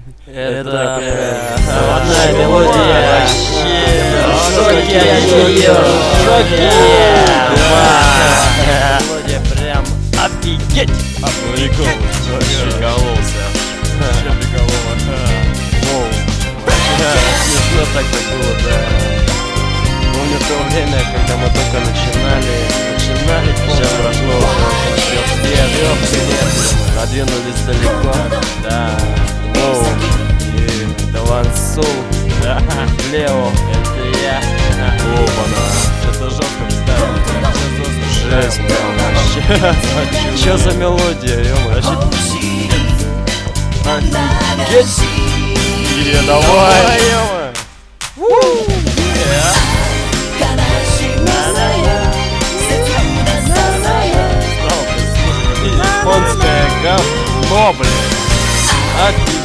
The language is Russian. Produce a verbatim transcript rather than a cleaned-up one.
Это одна мелодия вообще в шоке от нее, в шоке. Мелодия прям офигеть. Прикололся, вообще прикололся. Вообще прикололся. Воу. Смешно так-то было, да. Помню то время, когда мы только начинали, начинали, сейчас прошло уже трех лет, продвинулись далеко, да. Воу, и Талант Соул, да, Лео, это я. Опа-на. Что-то жестко вставил. Жесть, прям вообще. Чё за мелодия, ё-моё? Офигеть! Е, давай! ё-моё! Японское говно, блин. Офигеть!